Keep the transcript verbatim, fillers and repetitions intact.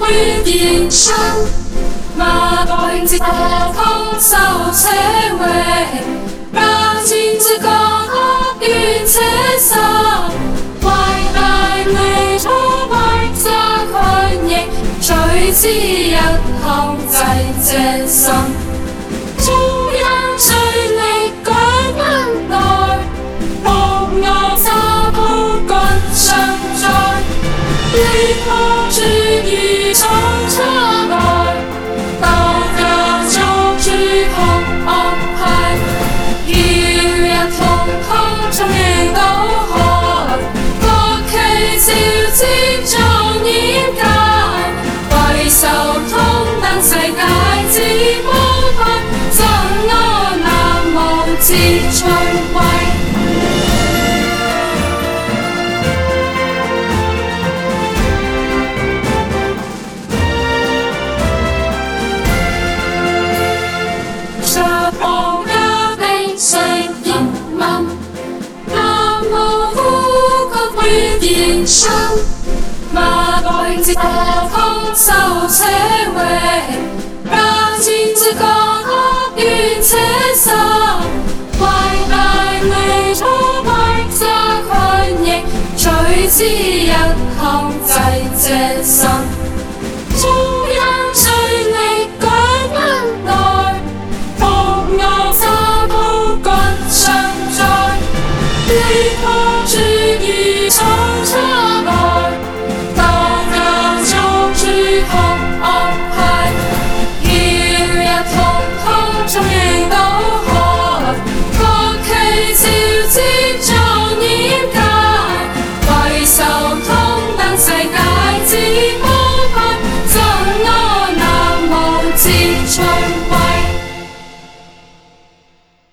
於變身，馬代節通受社會，讓金子高歌於街上，為大美出賣家困境，隨之一項濟這心。中央最力舉軍來，牧牛沙鋪軍上在，烈火主義衝出來，鬥架中主同安排，要一同抗中亦倒海，國旗照戰壯演界，為受通等世界之光輝，真愛南無之春暉。着黃家兵聲言問，南無呼吸於變身，馬代節通受社會，讓金子高歌於街上，為大美出賣家困境，隨之一項濟這心。